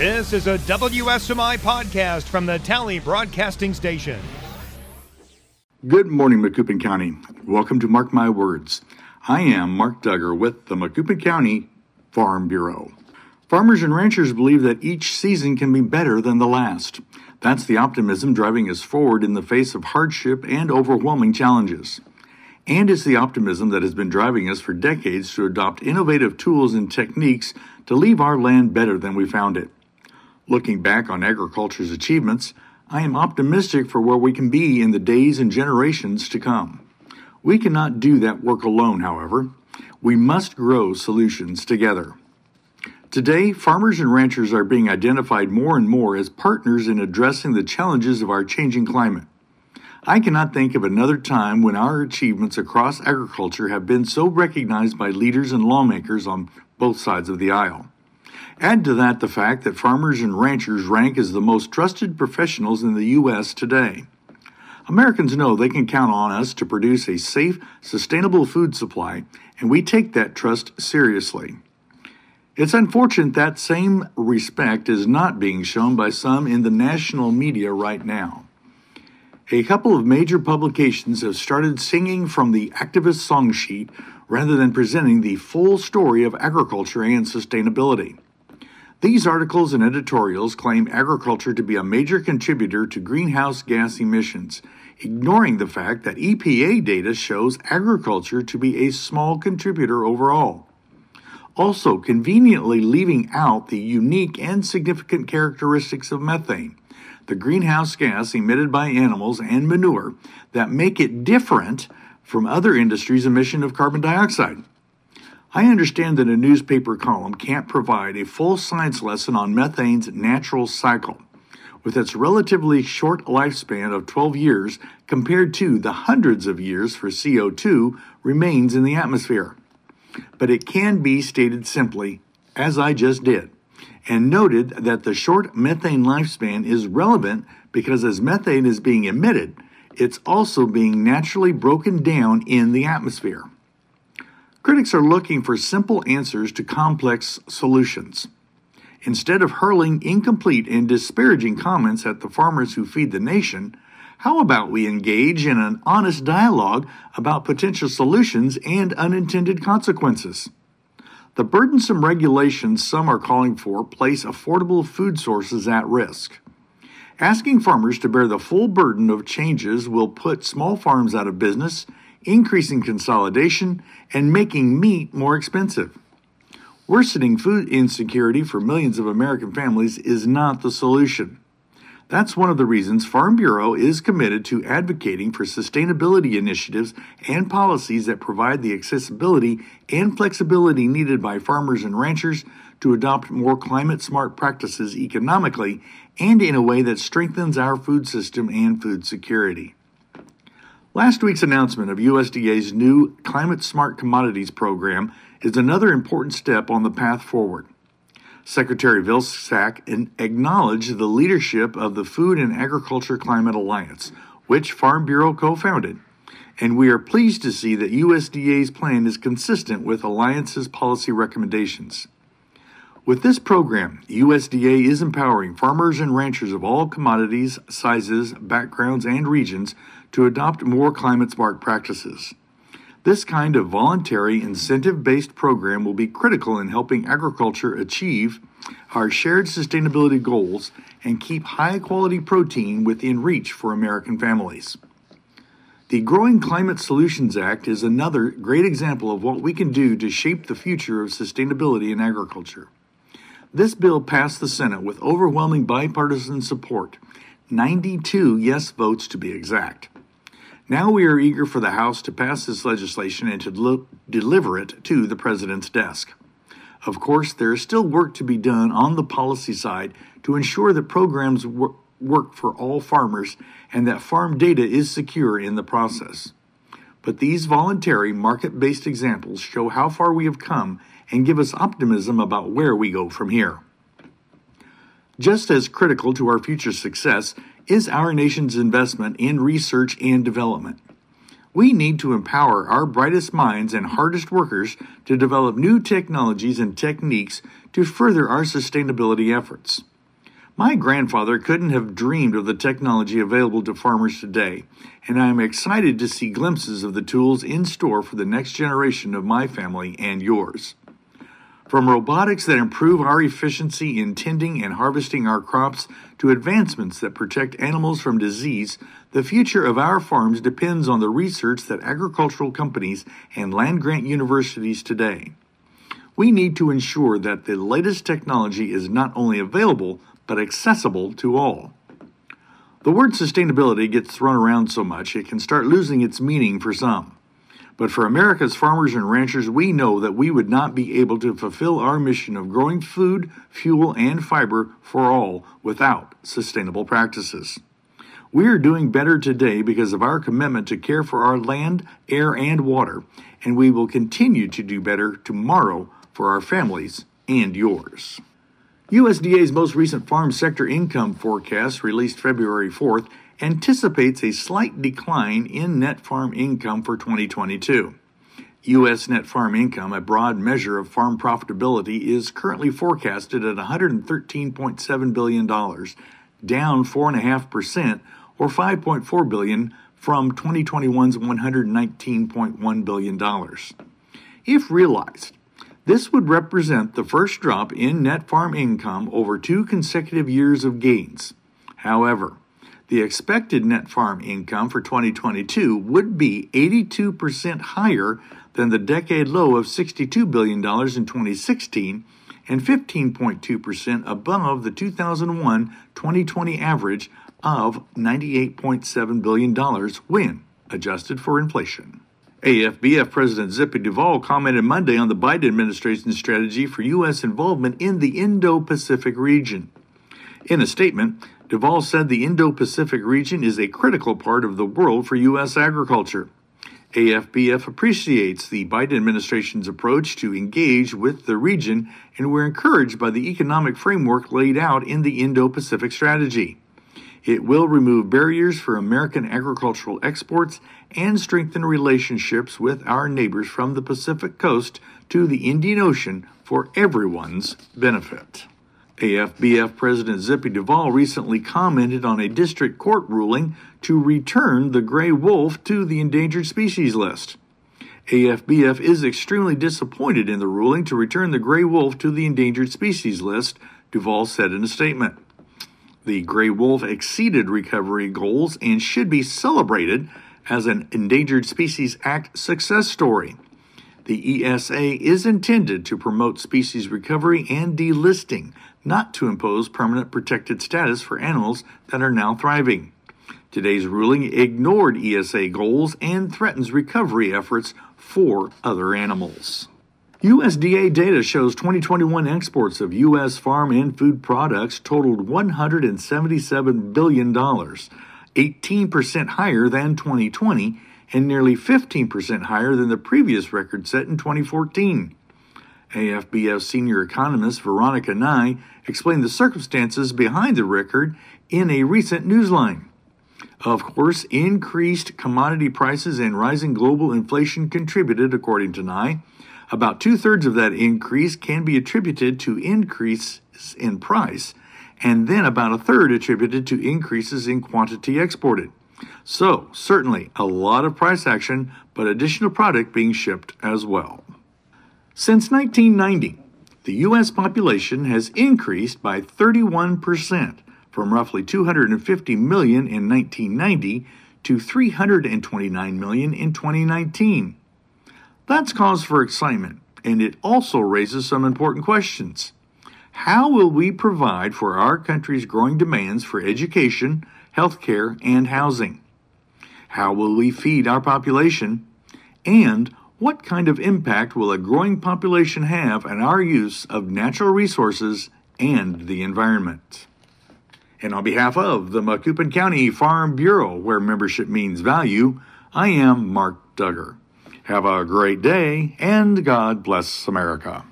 This is a WSMI podcast from the Tally Broadcasting Station. Good morning, Macoupin County. Welcome to Mark My Words. I am Mark Duggar with the Macoupin County Farm Bureau. Farmers and ranchers believe that each season can be better than the last. That's the optimism driving us forward in the face of hardship and overwhelming challenges. And it's the optimism that has been driving us for decades to adopt innovative tools and techniques to leave our land better than we found it. Looking back on agriculture's achievements, I am optimistic for where we can be in the days and generations to come. We cannot do that work alone, however. We must grow solutions together. Today, farmers and ranchers are being identified more and more as partners in addressing the challenges of our changing climate. I cannot think of another time when our achievements across agriculture have been so recognized by leaders and lawmakers on both sides of the aisle. Add to that the fact that farmers and ranchers rank as the most trusted professionals in the U.S. today. Americans know they can count on us to produce a safe, sustainable food supply, and we take that trust seriously. It's unfortunate that same respect is not being shown by some in the national media right now. A couple of major publications have started singing from the activist song sheet rather than presenting the full story of agriculture and sustainability. These articles and editorials claim agriculture to be a major contributor to greenhouse gas emissions, ignoring the fact that EPA data shows agriculture to be a small contributor overall. Also, conveniently leaving out the unique and significant characteristics of methane, the greenhouse gas emitted by animals and manure that make it different from other industries' emission of carbon dioxide. I understand that a newspaper column can't provide a full science lesson on methane's natural cycle, with its relatively short lifespan of 12 years compared to the hundreds of years for CO2 remains in the atmosphere. But it can be stated simply, as I just did, and noted that the short methane lifespan is relevant because as methane is being emitted, it's also being naturally broken down in the atmosphere. Critics are looking for simple answers to complex solutions. Instead of hurling incomplete and disparaging comments at the farmers who feed the nation, how about we engage in an honest dialogue about potential solutions and unintended consequences? The burdensome regulations some are calling for place affordable food sources at risk. Asking farmers to bear the full burden of changes will put small farms out of business, increasing consolidation, and making meat more expensive. Worsening food insecurity for millions of American families is not the solution. That's one of the reasons Farm Bureau is committed to advocating for sustainability initiatives and policies that provide the accessibility and flexibility needed by farmers and ranchers to adopt more climate-smart practices economically and in a way that strengthens our food system and food security. Last week's announcement of USDA's new Climate Smart Commodities program is another important step on the path forward. Secretary Vilsack acknowledged the leadership of the Food and Agriculture Climate Alliance, which Farm Bureau co-founded, and we are pleased to see that USDA's plan is consistent with Alliance's policy recommendations. With this program, USDA is empowering farmers and ranchers of all commodities, sizes, backgrounds, and regions to adopt more climate-smart practices. This kind of voluntary, incentive-based program will be critical in helping agriculture achieve our shared sustainability goals and keep high-quality protein within reach for American families. The Growing Climate Solutions Act is another great example of what we can do to shape the future of sustainability in agriculture. This bill passed the Senate with overwhelming bipartisan support, 92 yes votes to be exact. Now we are eager for the House to pass this legislation and to deliver it to the President's desk. Of course, there is still work to be done on the policy side to ensure that programs work for all farmers and that farm data is secure in the process. But these voluntary, market-based examples show how far we have come and give us optimism about where we go from here. Just as critical to our future success is our nation's investment in research and development. We need to empower our brightest minds and hardest workers to develop new technologies and techniques to further our sustainability efforts. My grandfather couldn't have dreamed of the technology available to farmers today, and I am excited to see glimpses of the tools in store for the next generation of my family and yours. From robotics that improve our efficiency in tending and harvesting our crops to advancements that protect animals from disease, the future of our farms depends on the research that agricultural companies and land-grant universities today. We need to ensure that the latest technology is not only available, but accessible to all. The word sustainability gets thrown around so much it can start losing its meaning for some. But for America's farmers and ranchers, we know that we would not be able to fulfill our mission of growing food, fuel, and fiber for all without sustainable practices. We are doing better today because of our commitment to care for our land, air, and water, and we will continue to do better tomorrow for our families and yours. USDA's most recent farm sector income forecast, released February 4th, anticipates a slight decline in net farm income for 2022. U.S. net farm income, a broad measure of farm profitability, is currently forecasted at $113.7 billion, down 4.5%, or $5.4 billion from 2021's $119.1 billion. If realized, this would represent the first drop in net farm income over 2 consecutive years of gains. However, the expected net farm income for 2022 would be 82% higher than the decade low of $62 billion in 2016 and 15.2% above the 2001-2020 average of $98.7 billion when adjusted for inflation. AFBF President Zippy Duvall commented Monday on the Biden administration's strategy for U.S. involvement in the Indo-Pacific region. In a statement, Duvall said the Indo-Pacific region is a critical part of the world for U.S. agriculture. AFBF appreciates the Biden administration's approach to engage with the region, and we're encouraged by the economic framework laid out in the Indo-Pacific strategy. It will remove barriers for American agricultural exports and strengthen relationships with our neighbors from the Pacific coast to the Indian Ocean for everyone's benefit. AFBF President Zippy Duvall recently commented on a district court ruling to return the gray wolf to the endangered species list. AFBF is extremely disappointed in the ruling to return the gray wolf to the endangered species list, Duvall said in a statement. The gray wolf exceeded recovery goals and should be celebrated as an Endangered Species Act success story. The ESA is intended to promote species recovery and delisting, not to impose permanent protected status for animals that are now thriving. Today's ruling ignored ESA goals and threatens recovery efforts for other animals. USDA data shows 2021 exports of U.S. farm and food products totaled $177 billion, 18% higher than 2020 and nearly 15% higher than the previous record set in 2014. AFBF senior economist Veronica Nye explained the circumstances behind the record in a recent newsline. Of course, increased commodity prices and rising global inflation contributed, according to Nye. About 2/3 of that increase can be attributed to increases in price, and then about 1/3 attributed to increases in quantity exported. So, certainly a lot of price action, but additional product being shipped as well. Since 1990, the U.S. population has increased by 31%, from roughly 250 million in 1990 to 329 million in 2019. That's cause for excitement, and it also raises some important questions. How will we provide for our country's growing demands for education, healthcare, and housing? How will we feed our population? And what kind of impact will a growing population have on our use of natural resources and the environment? And on behalf of the Macoupin County Farm Bureau, where membership means value, I am Mark Duggar. Have a great day, and God bless America.